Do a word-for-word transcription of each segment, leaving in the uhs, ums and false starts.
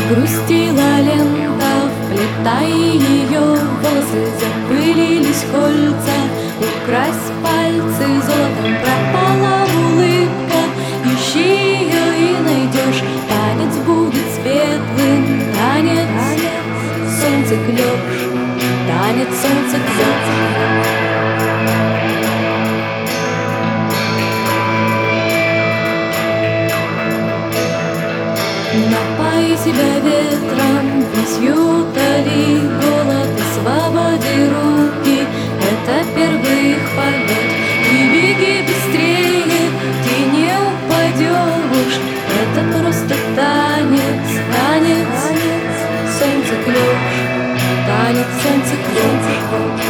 Загрустила лента, вплетай ее в волосы, запылились кольца, укрась пальцы золотом, пропала улыбка. Ищи ее и найдешь, танец будет светлым, танец, солнце клёш, танец, солнце клёш. Напай себя ветром, весью толи голод, освободи руки, это первый их полет. И беги быстрее, ты не упадешь, это просто танец, танец, солнце клёш, танец, солнце клёш.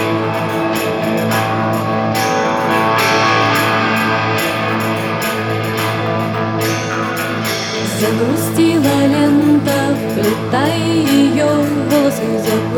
Загрустила лента, вплетай ее в волосы,